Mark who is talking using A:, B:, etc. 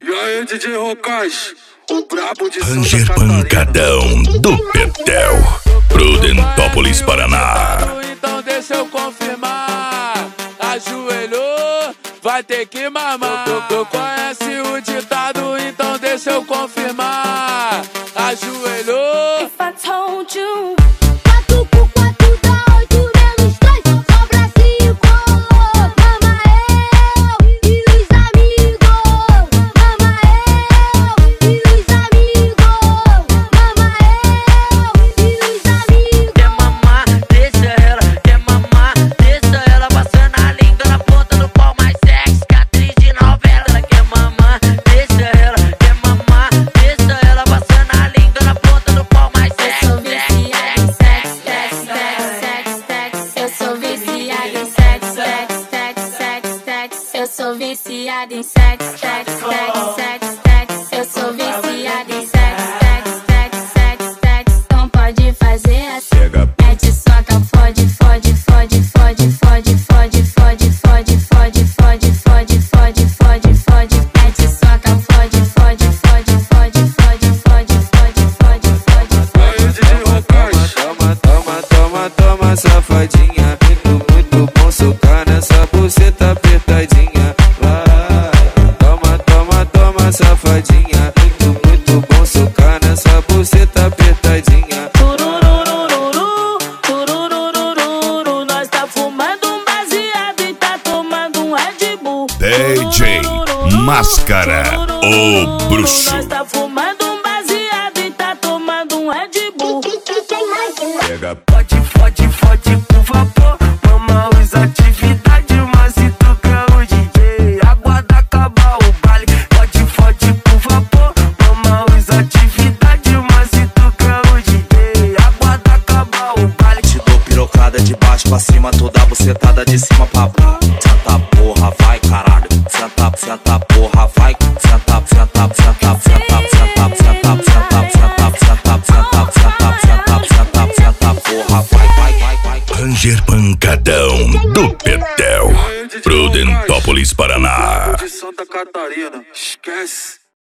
A: E aí, DJ Rocaz, o brabo de
B: Ranger Pancadão do Petel, Prudentópolis, Paraná.
C: Então deixa eu confirmar. Ajoelhou, vai ter que mamar. Tu conhece o ditado, então deixa eu confirmar. Ajoelhou.
D: If I told you. Eu sou viciada em sexo, sexo, sexo, sexo, sexo. Eu sou viciada em sexo, sexo, sexo, sexo, sexo. Então pode fazer assim. Mete, soca, fode, fode, fode, fode, fode, fode, fode, fode, fode, fode, fode, fode, fode, fode. Mete, soca, fode, fode, fode, fode, fode, fode, fode, fode, fode.
E: Toma, toma, toma, toma, safadinha. Muito bom socar nessa buceta apertadinha. Safadinha, muito bom socar nessa buceta apertadinha.
D: Tururururu, tururururu, nós tá fumando um baseado e tá tomando um Red Bull.
B: DJ Máscara, o bruxo.
D: Nós tá fumando um baseado e tá tomando um Red Bull.
E: Pega, pode, fode, fode com vapor. Mama, usa atividade, mas se tu quer o DJ, aguarda acabar o baile. De baixo pra cima, toda bucetada de cima pra baixo. Senta porra, vai caralho. Senta, senta porra, vai. Senta, senta, senta, senta, senta, senta, senta, senta, senta, senta, senta, senta, senta, senta porra, vai, vai, vai, vai.
B: Ranger Pancadão do Petel, Prudentópolis, Paraná.
A: De Santa Catarina, esquece.